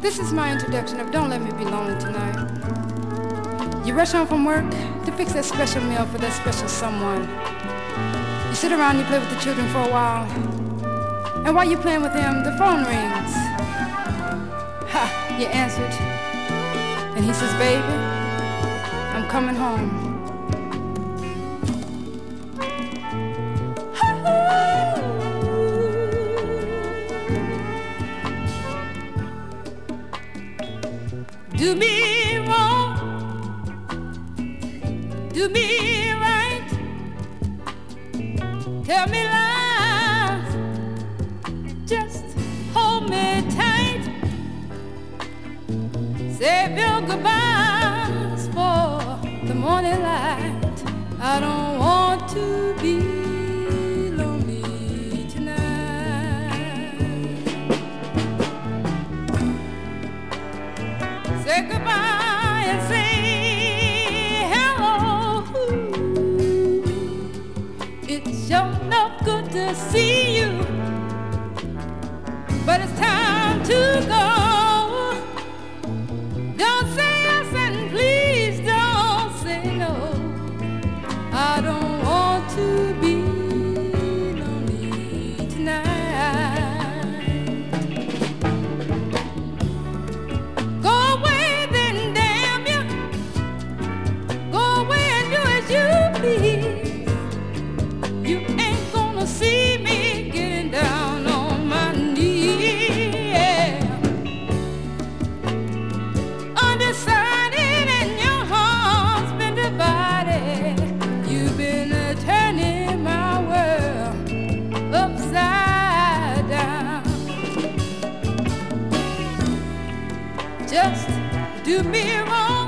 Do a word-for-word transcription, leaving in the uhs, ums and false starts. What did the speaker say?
This is my introduction of Don't Let Me Be Lonely Tonight. You rush home from work to fix that special meal for that special someone. You sit around, you play with the children for a while, and while you're playing with them, the phone rings. Ha, you answered, and he says, baby, I'm coming home. Do me wrong, do me right, tell me lies, just hold me tight, save your goodbyes for the morning light. I don't want to be lonely tonight. Say goodbye and say hello. It's sure enough good to see you, but it's time to go. Don't say yes and please don't say no. I don't want to be lonely tonight. Go away then, damn you. Go away and do as you please. You ain't gonna see me getting down on my knees. Yeah. Undecided and your heart's been divided. You've been uh, turning my world upside down. Just do me wrong.